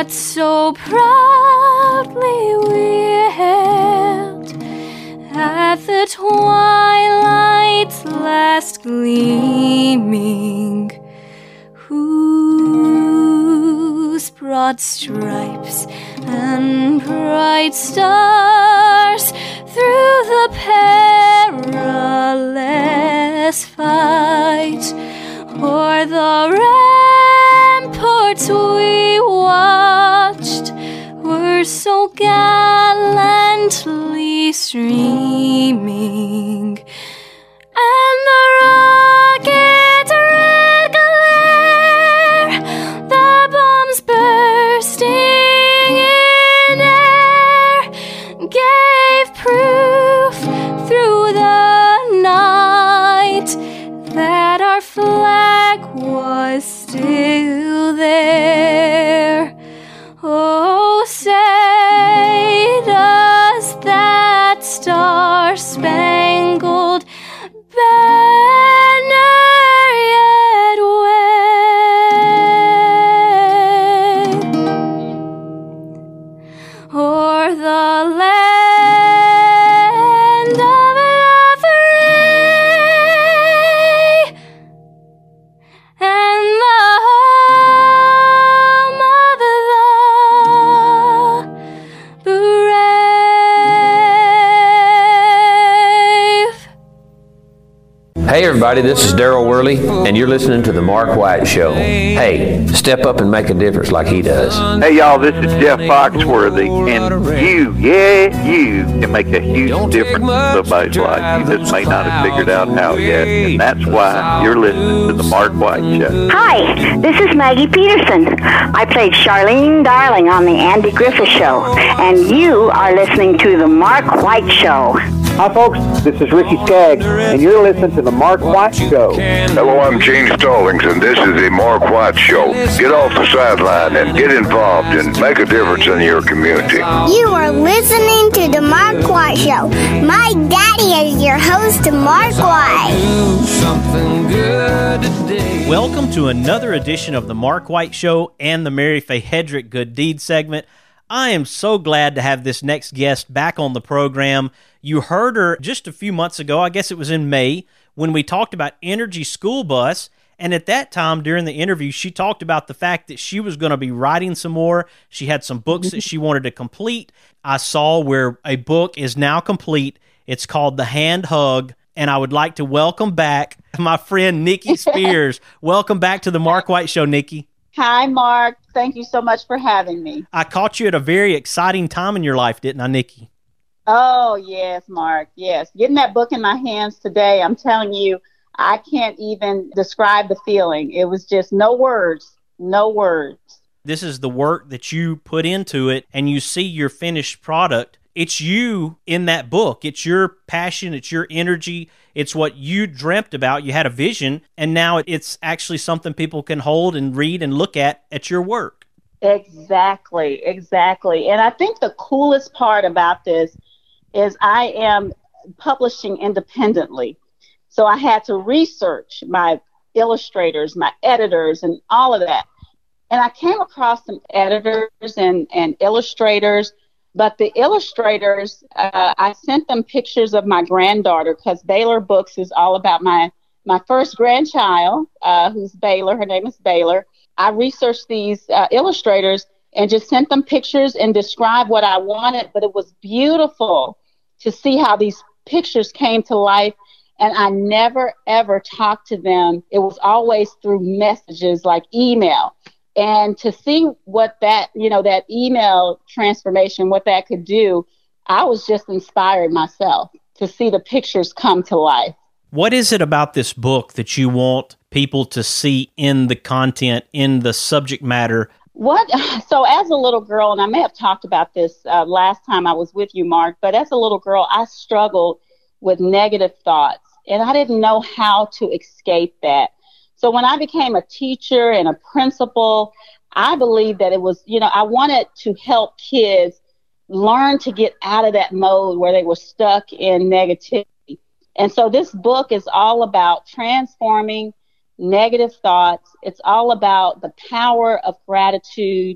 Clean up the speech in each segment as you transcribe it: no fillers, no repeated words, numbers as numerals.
what so proudly we hailed at the twilight's last gleaming, whose broad stripes and bright stars through the perilous fight o'er the ramparts we watched were so gallantly streaming, and the rocket red glare, the bombs bursting in air, gave proof through the night that our flag was still there. Oh, say does that star-spangled banner yet wave o'er the land of the free and the home of the brave? Hey everybody, this is Daryl Worley, and you're listening to The Mark White Show. Hey, step up and make a difference like he does. Hey y'all, this is Jeff Foxworthy, and you can make a huge difference in somebody's life. You just may not have figured out how yet, and that's why you're listening to The Mark White Show. Hi, this is Maggie Peterson. I played Charlene Darling on The Andy Griffith Show, and you are listening to The Mark White Show. Hi folks, this is Ricky Skaggs, and you're listening to The Mark White Show. Hello, I'm Gene Stallings, and this is The Mark White Show. Get off the sideline and get involved and make a difference in your community. You are listening to The Mark White Show. My daddy is your host, Mark White. Welcome to another edition of The Mark White Show and the Mary Faye Hedrick Good Deed segment. I am so glad to have this next guest back on the program. You heard her just a few months ago, I guess it was in May, when we talked about Energy School Bus. And at that time, during the interview, she talked about the fact that she was going to be writing some more. She had some books that she wanted to complete. I saw where a book is now complete. It's called The Hand Hug. And I would like to welcome back my friend Nikki Spears. Welcome back to the Mark White Show, Nikki. Hi, Mark. Thank you so much for having me. I caught you at a very exciting time in your life, didn't I, Nikki? Oh, yes, Mark. Yes. Getting that book in my hands today, I'm telling you, I can't even describe the feeling. It was just no words. This is the work that you put into it, and you see your finished product. It's you in that book. It's your passion. It's your energy. It's what you dreamt about. You had a vision, and now it's actually something people can hold and read and look at your work. Exactly. And I think the coolest part about this is I am publishing independently. So I had to research my illustrators, my editors, and all of that. And I came across some editors and illustrators. But the illustrators, I sent them pictures of my granddaughter, because Baylor Books is all about my first grandchild, who's Baylor. Her name is Baylor. I researched these illustrators and just sent them pictures and described what I wanted. But it was beautiful to see how these pictures came to life. And I never, ever talked to them. It was always through messages like email. And to see what that, that email transformation, what that could do, I was just inspired myself to see the pictures come to life. What is it about this book that you want people to see in the content, in the subject matter? So as a little girl, and I may have talked about this last time I was with you, Mark, but as a little girl, I struggled with negative thoughts, and I didn't know how to escape that. So when I became a teacher and a principal, I believe that it was, I wanted to help kids learn to get out of that mode where they were stuck in negativity. And so this book is all about transforming negative thoughts. It's all about the power of gratitude,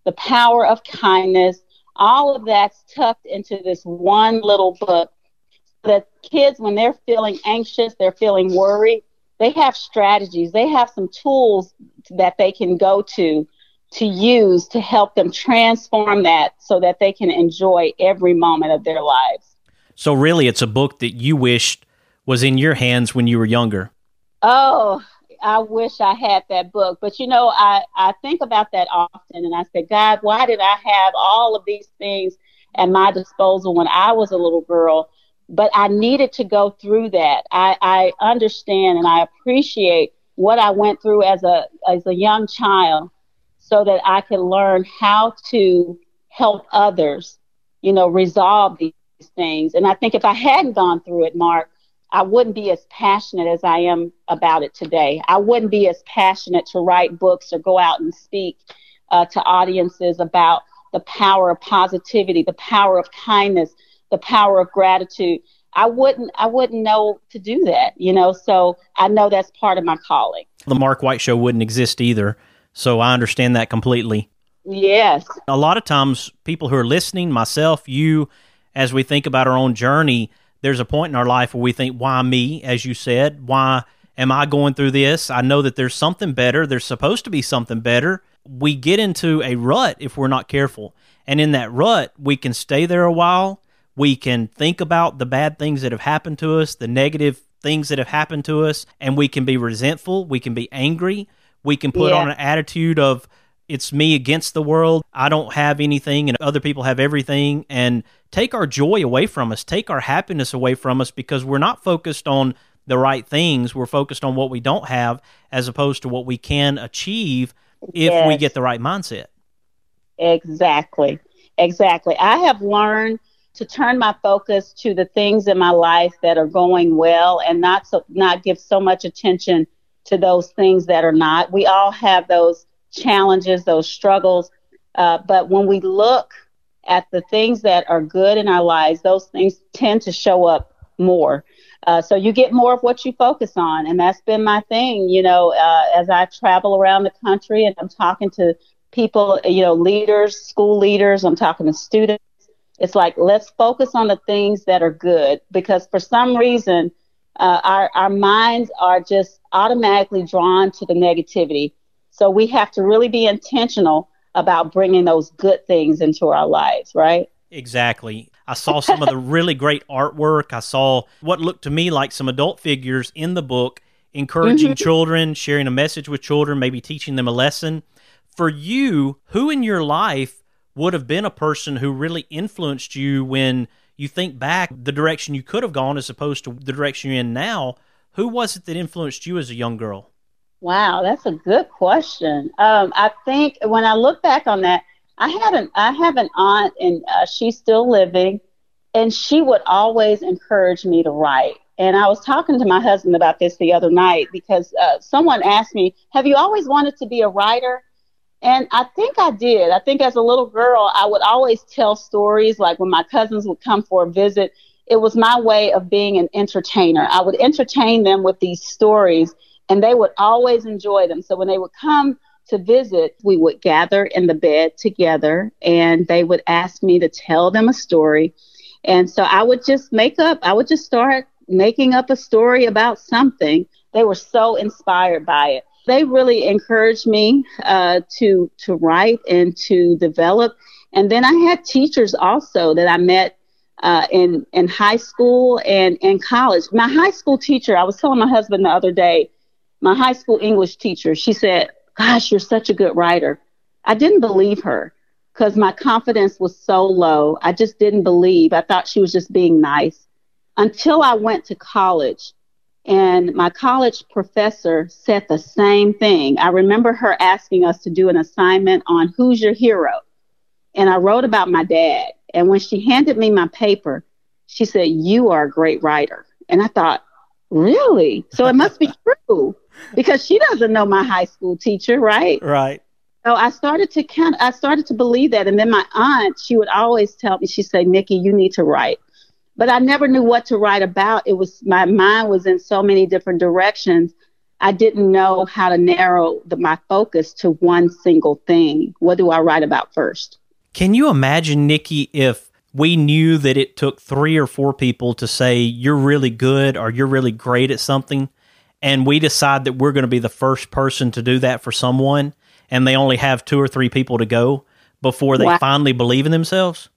The Power of Kindness. All of that's tucked into this one little book. That kids, when they're feeling anxious, they're feeling worried, they have strategies. They have some tools that they can go to use to help them transform that so that they can enjoy every moment of their lives. So really, it's a book that you wished was in your hands when you were younger. Oh, I wish I had that book. But, I think about that often, and I say, God, why did I have all of these things at my disposal when I was a little girl? But I needed to go through that. I understand and I appreciate what I went through as a young child so that I could learn how to help others, resolve these things. And I think if I hadn't gone through it, Mark, I wouldn't be as passionate as I am about it today. I wouldn't be as passionate to write books or go out and speak to audiences about the power of positivity, the power of kindness, the power of gratitude. I wouldn't know to do that, so I know that's part of my calling. The Mark White Show wouldn't exist either, so I understand that completely. Yes. A lot of times, people who are listening, myself, you, as we think about our own journey, there's a point in our life where we think, why me, as you said? Why am I going through this? I know that there's something better. There's supposed to be something better. We get into a rut if we're not careful. And in that rut, we can stay there a while. We can think about the bad things that have happened to us, the negative things that have happened to us, and we can be resentful. We can be angry. We can put on an attitude of, it's me against the world. I don't have anything and other people have everything, and take our joy away from us, take our happiness away from us, because we're not focused on the right things. We're focused on what we don't have as opposed to what we can achieve if we get the right mindset. Exactly. I have learned to turn my focus to the things in my life that are going well and not give so much attention to those things that are not. We all have those challenges, those struggles. But when we look at the things that are good in our lives, those things tend to show up more. So you get more of what you focus on. And that's been my thing, as I travel around the country and I'm talking to people, leaders, school leaders, I'm talking to students. It's like, let's focus on the things that are good, because for some reason, our minds are just automatically drawn to the negativity. So we have to really be intentional about bringing those good things into our lives, right? Exactly. I saw some of the really great artwork. I saw what looked to me like some adult figures in the book, encouraging children, sharing a message with children, maybe teaching them a lesson. For you, who in your life would have been a person who really influenced you when you think back the direction you could have gone as opposed to the direction you're in now? Who was it that influenced you as a young girl? Wow, that's a good question. I think when I look back on that, I have an aunt, and she's still living, and she would always encourage me to write. And I was talking to my husband about this the other night because someone asked me, have you always wanted to be a writer? And I think I did. I think as a little girl, I would always tell stories. Like when my cousins would come for a visit, it was my way of being an entertainer. I would entertain them with these stories, and they would always enjoy them. So when they would come to visit, we would gather in the bed together, and they would ask me to tell them a story. And so I would just start making up a story about something. They were so inspired by it. They really encouraged me to write and to develop. And then I had teachers also that I met in high school and in college. My high school teacher, I was telling my husband the other day, my high school English teacher, she said, gosh, you're such a good writer. I didn't believe her because my confidence was so low. I just didn't believe. I thought she was just being nice until I went to college. And my college professor said the same thing. I remember her asking us to do an assignment on who's your hero. And I wrote about my dad. And when she handed me my paper, she said, you are a great writer. And I thought, really? So it must be true because she doesn't know my high school teacher, right? Right. So I started to believe that. And then my aunt, she would always tell me, she'd say, Nikki, you need to write. But I never knew what to write about. My mind was in so many different directions. I didn't know how to narrow my focus to one single thing. What do I write about first? Can you imagine, Nikki, if we knew that it took 3 or 4 people to say you're really good or you're really great at something, and we decide that we're going to be the first person to do that for someone, and they only have 2 or 3 people to go before they finally believe in themselves?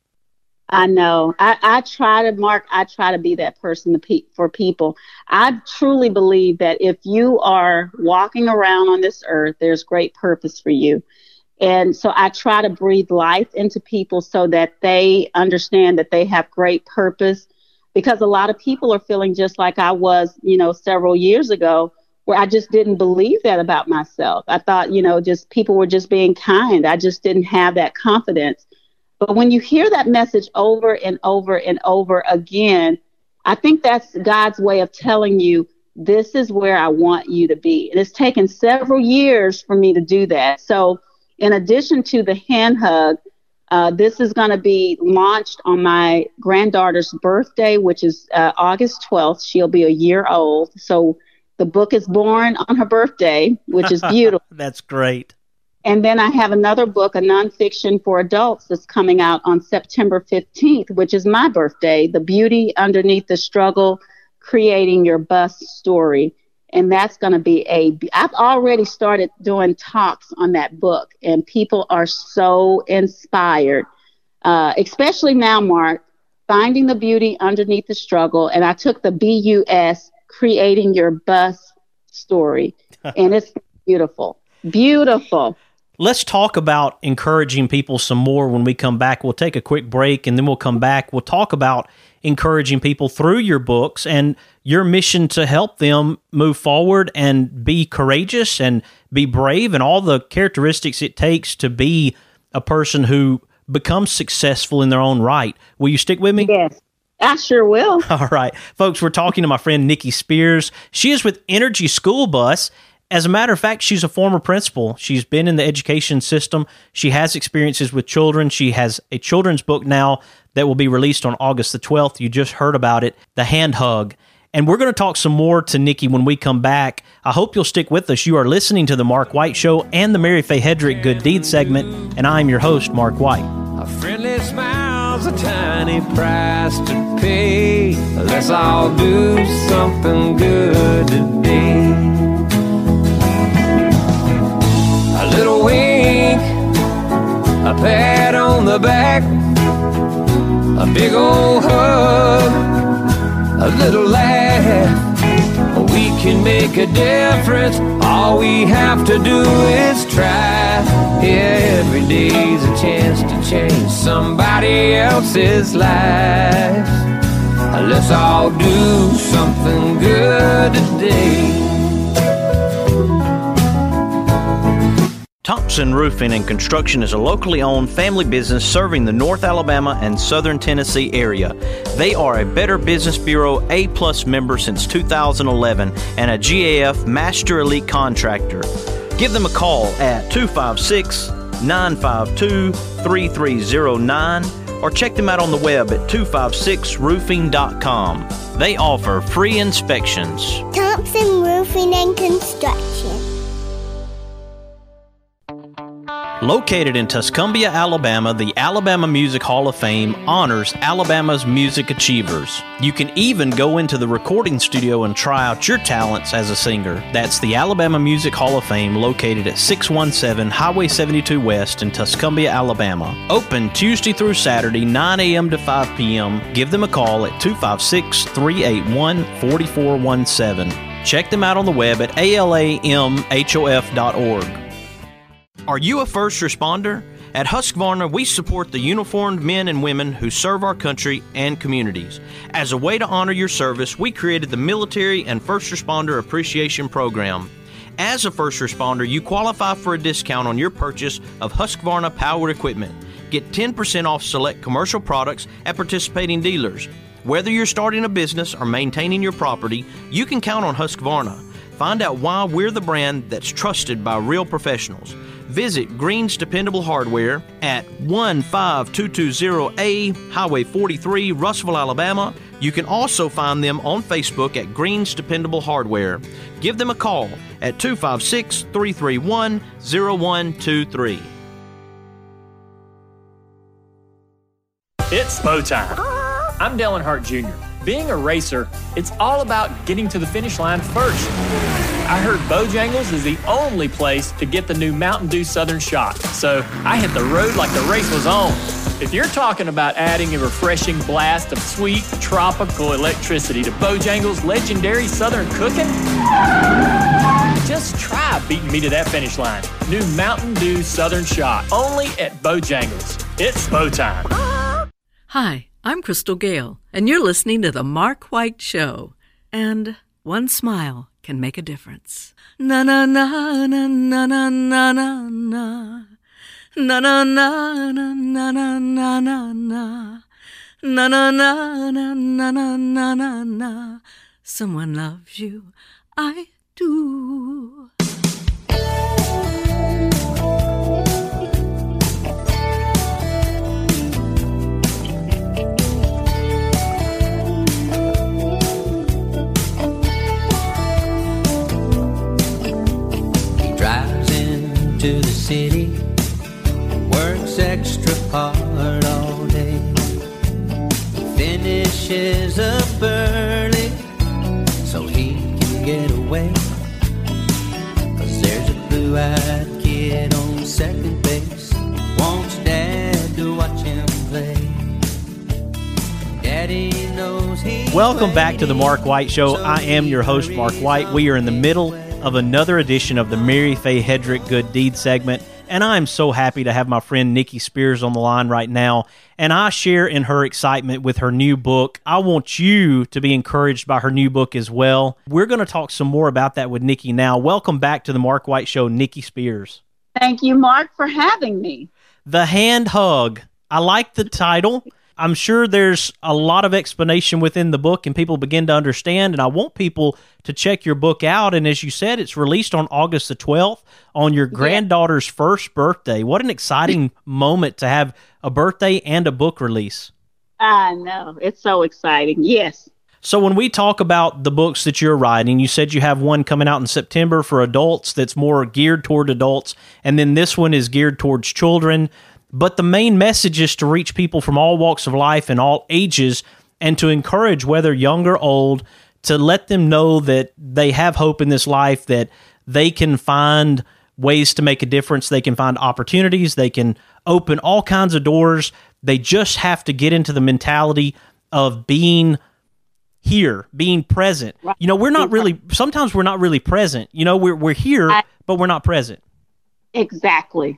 I know. I try to be that person for people. I truly believe that if you are walking around on this earth, there's great purpose for you. And so I try to breathe life into people so that they understand that they have great purpose, because a lot of people are feeling just like I was, several years ago, where I just didn't believe that about myself. I thought, just people were just being kind. I just didn't have that confidence. But when you hear that message over and over and over again, I think that's God's way of telling you, this is where I want you to be. And it's taken several years for me to do that. So in addition to the hand hug, this is going to be launched on my granddaughter's birthday, which is August 12th. She'll be a year old. So the book is born on her birthday, which is beautiful. That's great. And then I have another book, a nonfiction for adults, that's coming out on September 15th, which is my birthday, The Beauty Underneath the Struggle, Creating Your Bust Story. And that's going to be I've already started doing talks on that book, and people are so inspired, especially now, Mark, finding the beauty underneath the struggle. And I took the BUS, Creating Your Bust Story, and it's beautiful, beautiful. Let's talk about encouraging people some more when we come back. We'll take a quick break, and then we'll come back. We'll talk about encouraging people through your books and your mission to help them move forward and be courageous and be brave and all the characteristics it takes to be a person who becomes successful in their own right. Will you stick with me? Yes, I sure will. All right. Folks, we're talking to my friend Nikki Spears. She is with Energy School Bus. As a matter of fact, she's a former principal. She's been in the education system. She has experiences with children. She has a children's book now that will be released on August the 12th. You just heard about it, The Hand Hug. And we're going to talk some more to Nikki when we come back. I hope you'll stick with us. You are listening to The Mark White Show and the Mary Faye Hedrick Good Deed segment, and I'm your host, Mark White. A friendly smile's a tiny price to pay. Let's all do something good today. A little wink, a pat on the back, a big old hug, a little laugh. We can make a difference. All we have to do is try. Yeah, every day's a chance to change somebody else's life. Let's all do something good today. Thompson Roofing and Construction is a locally owned family business serving the North Alabama and Southern Tennessee area. They are a Better Business Bureau A+ member since 2011 and a GAF Master Elite Contractor. Give them a call at 256-952-3309 or check them out on the web at 256roofing.com. They offer free inspections. Thompson Roofing and Construction. Located in Tuscumbia, Alabama, the Alabama Music Hall of Fame honors Alabama's music achievers. You can even go into the recording studio and try out your talents as a singer. That's the Alabama Music Hall of Fame, located at 617 Highway 72 West in Tuscumbia, Alabama. Open Tuesday through Saturday, 9 a.m. to 5 p.m. Give them a call at 256-381-4417. Check them out on the web at alamhof.org. Are you a first responder? At Husqvarna, we support the uniformed men and women who serve our country and communities. As a way to honor your service, we created the Military and First Responder Appreciation Program. As a first responder, you qualify for a discount on your purchase of Husqvarna powered equipment. Get 10% off select commercial products at participating dealers. Whether you're starting a business or maintaining your property, you can count on Husqvarna. Find out why we're the brand that's trusted by real professionals. Visit Green's Dependable Hardware at 15220A Highway 43, Russellville, Alabama. You can also find them on Facebook at Green's Dependable Hardware. Give them a call at 256-331-0123. It's Bo time. I'm Dellen Hart Jr. Being a racer, it's all about getting to the finish line first. I heard Bojangles is the only place to get the new Mountain Dew Southern Shot, so I hit the road like the race was on. If you're talking about adding a refreshing blast of sweet, tropical electricity to Bojangles' legendary Southern cooking, just try beating me to that finish line. New Mountain Dew Southern Shot, only at Bojangles. It's Bo time. Hi, I'm Crystal Gale, and you're listening to The Mark White Show. And one smile can make a difference. Na na na na na na na na na. Na na na na na na na na na. Na na na na na na na na na. Someone loves you, I do. To the city, works extra hard all day, finishes up early so he can get away, 'cause there's a blue-eyed kid on second base, wants dad to watch him play. Daddy knows he. Welcome back to the Mark White Show. I am your host, Mark White. We are in the middle of another edition of the Mary Faye Hedrick Good Deed segment, and I'm so happy to have my friend Nikki Spears on the line right now, and I share in her excitement with her new book. I want you to be encouraged by her new book as well. We're going to talk some more about that with Nikki now. Welcome back to the Mark White Show, Nikki Spears. Thank you, Mark, for having me. The Hand Hug. I like the title. I'm sure there's a lot of explanation within the book and people begin to understand, and I want people to check your book out. And as you said, it's released on August the 12th on your granddaughter's first birthday. What an exciting moment to have a birthday and a book release. I know. It's so exciting. Yes. So when we talk about the books that you're writing, you said you have one coming out in September for adults that's more geared toward adults, and then this one is geared towards children. But the main message is to reach people from all walks of life and all ages, and to encourage, whether young or old, to let them know that they have hope in this life, that they can find ways to make a difference. They can find opportunities. They can open all kinds of doors. They just have to get into the mentality of being here, being present. Right. You know, sometimes we're not really present. You know, we're here, but we're not present. Exactly.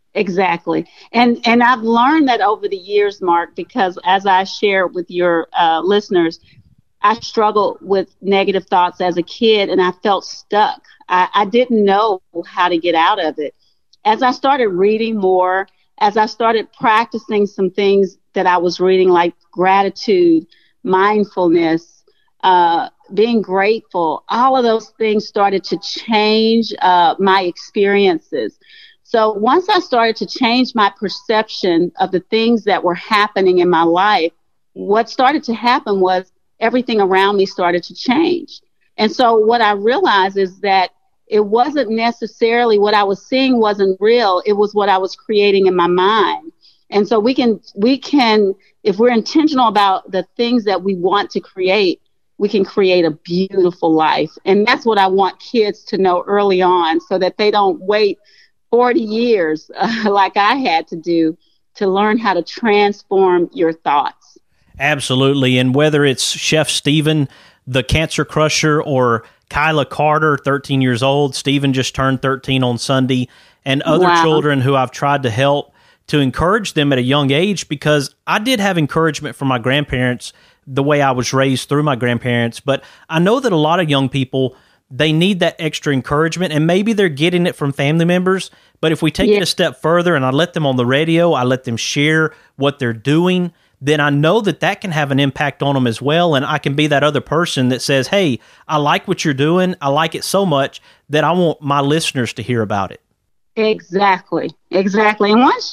And I've learned that over the years, Mark, because as I share with your listeners, I struggled with negative thoughts as a kid, and I felt stuck. I didn't know how to get out of it. As I started reading more, as I started practicing some things that I was reading, like gratitude, mindfulness, being grateful, all of those things started to change my experiences. So once I started to change my perception of the things that were happening in my life, what started to happen was everything around me started to change. And so what I realized is that it wasn't necessarily what I was seeing wasn't real. It was what I was creating in my mind. And so we can, if we're intentional about the things that we want to create, we can create a beautiful life. And that's what I want kids to know early on, so that they don't wait 40 years like I had to do to learn how to transform your thoughts. Absolutely. And whether it's Chef Steven, the Cancer Crusher, or Kyla Carter, 13 years old, Steven just turned 13 on Sunday, and other children who I've tried to help, to encourage them at a young age, because I did have encouragement from my grandparents the way I was raised through my grandparents. But I know that a lot of young people, they need that extra encouragement, and maybe they're getting it from family members. But if we take it a step further and I let them on the radio, I let them share what they're doing, then I know that that can have an impact on them as well. And I can be that other person that says, hey, I like what you're doing. I like it so much that I want my listeners to hear about it. Exactly. And once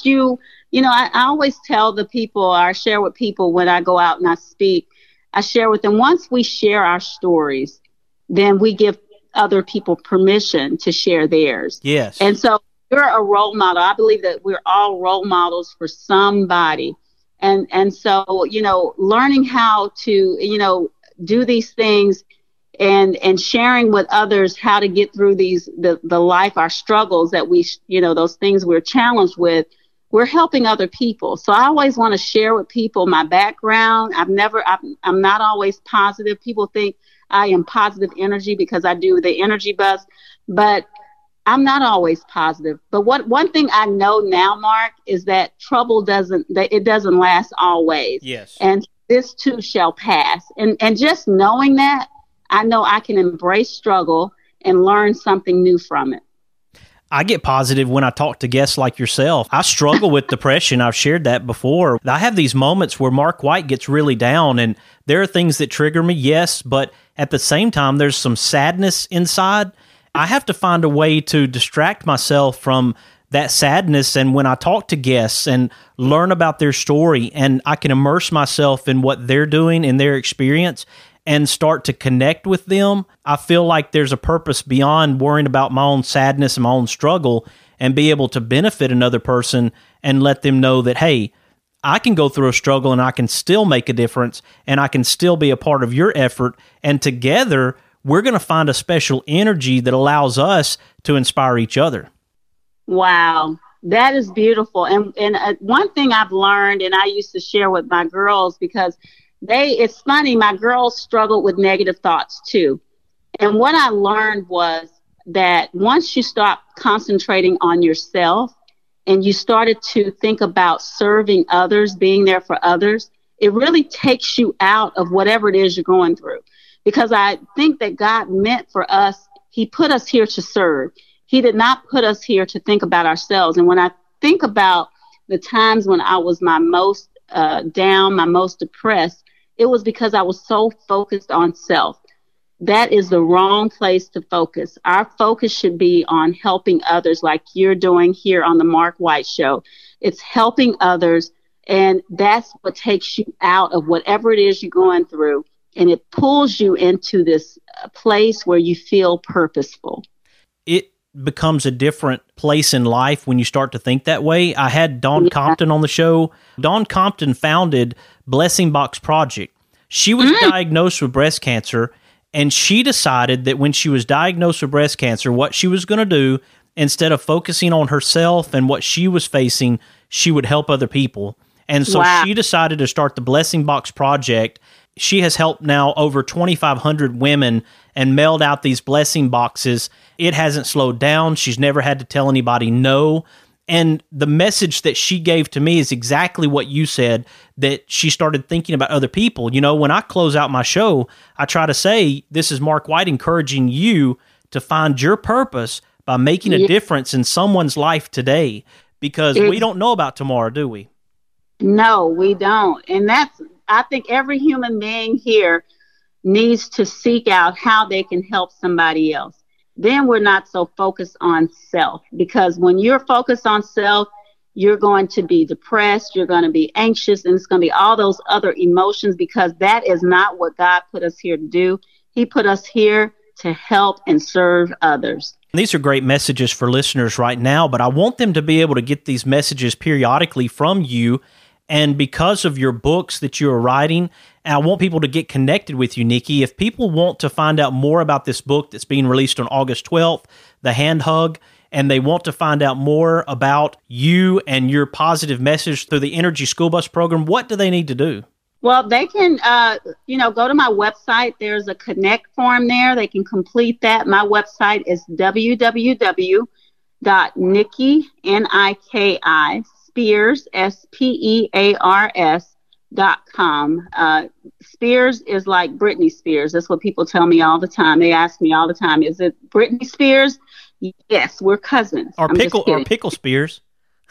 I always tell the people, or I share with people when I go out and I speak, I share with them, once we share our stories, then we give other people permission to share theirs. Yes. And so you're a role model. I believe that we're all role models for somebody. And so, learning how to, do these things and sharing with others how to get through the life, our struggles that those things we're challenged with, we're helping other people. So I always want to share with people my background. I'm not always positive. People think I am positive energy because I do the energy bus, but I'm not always positive. But one thing I know now, Mark, is that trouble doesn't last always. Yes. And this too shall pass. And just knowing that, I know I can embrace struggle and learn something new from it. I get positive when I talk to guests like yourself. I struggle with depression. I've shared that before. I have these moments where Mark White gets really down, and there are things that trigger me, yes, but at the same time, there's some sadness inside. I have to find a way to distract myself from that sadness, and when I talk to guests and learn about their story, and I can immerse myself in what they're doing in their experience and start to connect with them, I feel like there's a purpose beyond worrying about my own sadness and my own struggle, and be able to benefit another person and let them know that, hey, I can go through a struggle and I can still make a difference, and I can still be a part of your effort, and together we're going to find a special energy that allows us to inspire each other. Wow, that is beautiful. And one thing I've learned, and I used to share with my girls, because it's funny, my girls struggled with negative thoughts too. And what I learned was that once you stop concentrating on yourself and you started to think about serving others, being there for others, it really takes you out of whatever it is you're going through. Because I think that God meant for us, He put us here to serve. He did not put us here to think about ourselves. And when I think about the times when I was my most down, my most depressed, it was because I was so focused on self. That is the wrong place to focus. Our focus should be on helping others, like you're doing here on the Mark White Show. It's helping others, and that's what takes you out of whatever it is you're going through, and it pulls you into this place where you feel purposeful. It becomes a different place in life when you start to think that way. I had Dawn Compton on the show. Dawn Compton founded Blessing Box Project. She was diagnosed with breast cancer, and she decided that when she was diagnosed with breast cancer, what she was going to do, instead of focusing on herself and what she was facing, she would help other people. And so she decided to start the Blessing Box Project. She has helped now over 2,500 women and mailed out these blessing boxes. It hasn't slowed down. She's never had to tell anybody no. And the message that she gave to me is exactly what you said, that she started thinking about other people. You know, when I close out my show, I try to say, this is Mark White encouraging you to find your purpose by making a difference in someone's life today, because we don't know about tomorrow, do we? No, we don't. And I think every human being here needs to seek out how they can help somebody else. Then we're not so focused on self, because when you're focused on self, you're going to be depressed, you're going to be anxious, and it's going to be all those other emotions, because that is not what God put us here to do. He put us here to help and serve others. These are great messages for listeners right now, but I want them to be able to get these messages periodically from you. And because of your books that you're writing, and I want people to get connected with you, Nikki. If people want to find out more about this book that's being released on August 12th, The Hand Hug, and they want to find out more about you and your positive message through the Energy School Bus program, what do they need to do? Well, they can, go to my website. There's a connect form there. They can complete that. My website is www.nikki, Spears, SPEARS.com. Spears is like Britney Spears. That's what people tell me all the time. They ask me all the time, is it Britney Spears? Yes, we're cousins. Or Pickle Spears.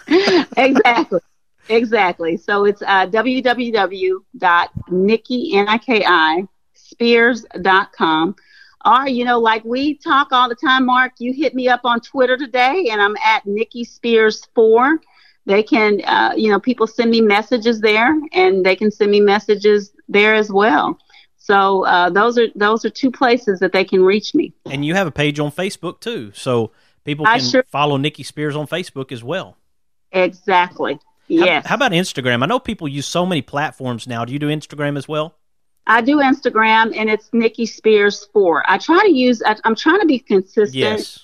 Exactly. So it's www.nikki, Spears.com. Or, like we talk all the time, Mark, you hit me up on Twitter today, and I'm at Nikki Spears 4. They can, people send me messages there, and they can send me messages there as well. So those are two places that they can reach me. And you have a page on Facebook too, so people can follow Nikki Spears on Facebook as well. Exactly. Yes. How about Instagram? I know people use so many platforms now. Do you do Instagram as well? I do Instagram, and it's Nikki Spears 4. I'm trying to be consistent, yes,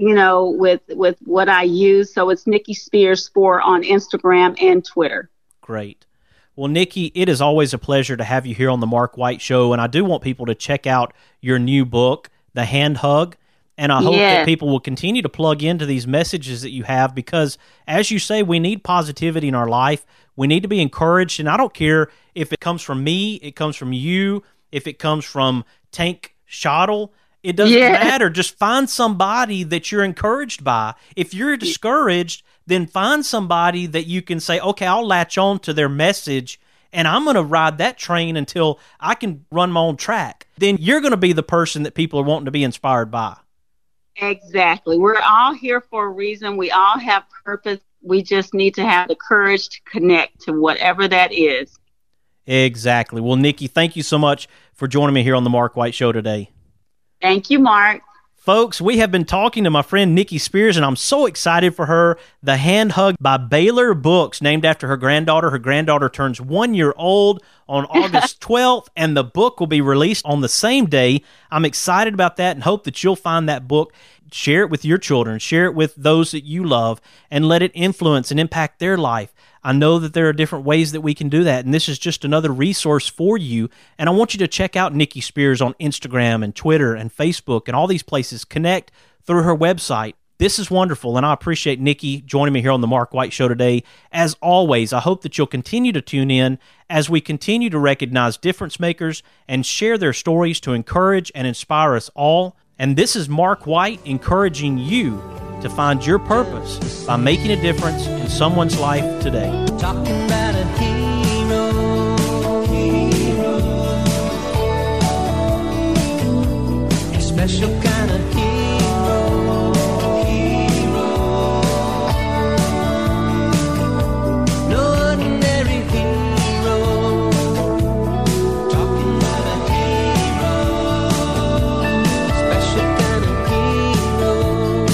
with what I use. So it's Nikki Spears 4 on Instagram and Twitter. Great. Well, Nikki, it is always a pleasure to have you here on the Mark White Show, and I do want people to check out your new book, The Hand Hug, and I hope that people will continue to plug into these messages that you have because, as you say, we need positivity in our life. We need to be encouraged, and I don't care if it comes from me, it comes from you, if it comes from Tank Shottle. It doesn't matter. Just find somebody that you're encouraged by. If you're discouraged, then find somebody that you can say, okay, I'll latch on to their message, and I'm going to ride that train until I can run my own track. Then you're going to be the person that people are wanting to be inspired by. Exactly. We're all here for a reason. We all have purpose. We just need to have the courage to connect to whatever that is. Exactly. Well, Nikki, thank you so much for joining me here on the Mark White Show today. Thank you, Mark. Folks, we have been talking to my friend Nikki Spears, and I'm so excited for her. The Hand Hug by Baylor Books, named after her granddaughter. Her granddaughter turns 1 year old on August 12th, and the book will be released on the same day. I'm excited about that and hope that you'll find that book. Share it with your children. Share it with those that you love, and let it influence and impact their life. I know that there are different ways that we can do that, and this is just another resource for you. And I want you to check out Nikki Spears on Instagram and Twitter and Facebook and all these places. Connect through her website. This is wonderful, and I appreciate Nikki joining me here on the Mark White Show today. As always, I hope that you'll continue to tune in as we continue to recognize difference makers and share their stories to encourage and inspire us all. And this is Mark White encouraging you to find your purpose by making a difference in someone's life today. Talking about a hero, a special kind of hero, no ordinary hero. Talking about a hero, special kind of hero.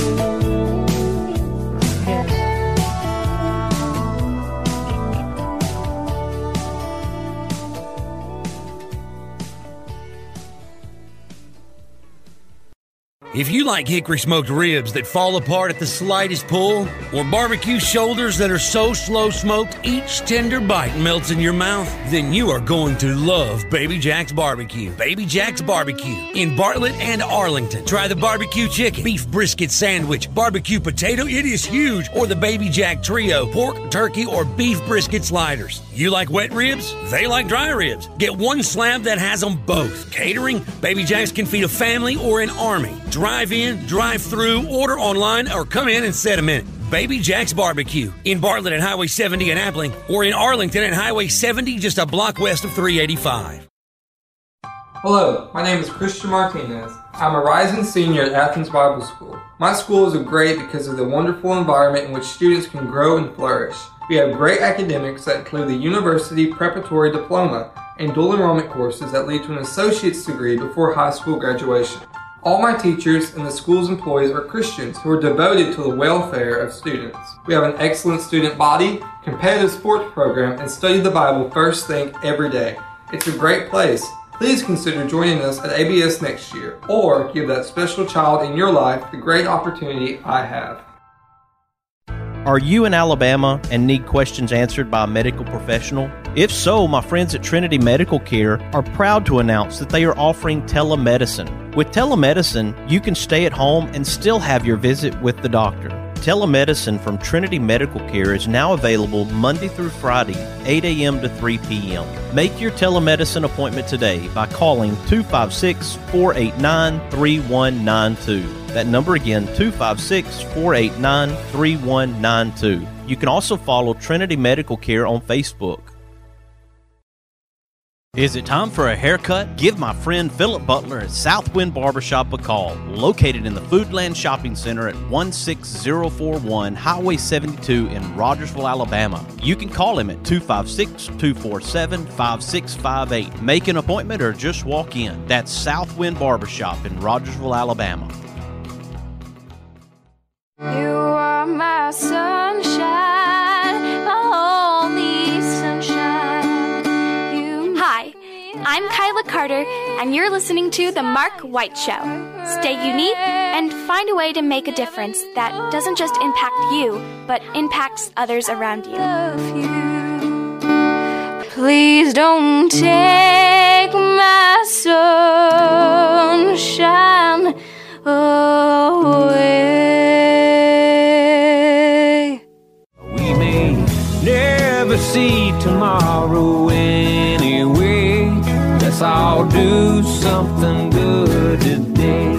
If you like hickory smoked ribs that fall apart at the slightest pull, or barbecue shoulders that are so slow smoked each tender bite melts in your mouth, then you are going to love Baby Jack's Barbecue. Baby Jack's Barbecue in Bartlett and Arlington. Try the barbecue chicken, beef brisket sandwich, barbecue potato, it is huge, or the Baby Jack Trio, pork, turkey, or beef brisket sliders. You like wet ribs? They like dry ribs. Get one slab that has them both. Catering? Baby Jack's can feed a family or an army. Drive in, drive through, order online, or come in and set a minute. Baby Jack's Barbecue in Bartlett at Highway 70 in Appling, or in Arlington at Highway 70 just a block west of 385. Hello, my name is Christian Martinez. I'm a rising senior at Athens Bible School. My school is great because of the wonderful environment in which students can grow and flourish. We have great academics that include the University Preparatory Diploma and dual enrollment courses that lead to an associate's degree before high school graduation. All my teachers and the school's employees are Christians who are devoted to the welfare of students. We have an excellent student body, competitive sports program, and study the Bible first thing every day. It's a great place. Please consider joining us at ABS next year, or give that special child in your life the great opportunity I have. Are you in Alabama and need questions answered by a medical professional? If so, my friends at Trinity Medical Care are proud to announce that they are offering telemedicine. With telemedicine, you can stay at home and still have your visit with the doctor. Telemedicine from Trinity Medical Care is now available Monday through Friday, 8 a.m. to 3 p.m. Make your telemedicine appointment today by calling 256-489-3192. That number again, 256-489-3192. You can also follow Trinity Medical Care on Facebook. Is it time for a haircut? Give my friend Philip Butler at Southwind Barbershop a call, located in the Foodland Shopping Center at 16041 Highway 72 in Rogersville, Alabama. You can call him at 256-247-5658. Make an appointment or just walk in. That's Southwind Barbershop in Rogersville, Alabama. You are my sunshine, my only sunshine. Hi, I'm Kyla Carter, and you're listening to The Mark White Show. Stay unique and find a way to make a difference that doesn't just impact you, but impacts others around you. Please don't take my sunshine away. We may never see tomorrow anyway. Let's all do something good today.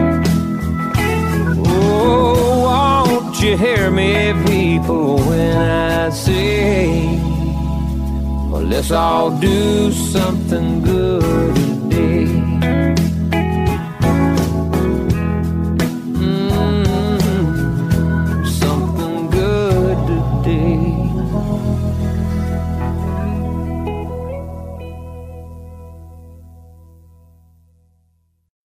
Oh, won't you hear me, people, when I say, well, let's all do something good today. Something good today.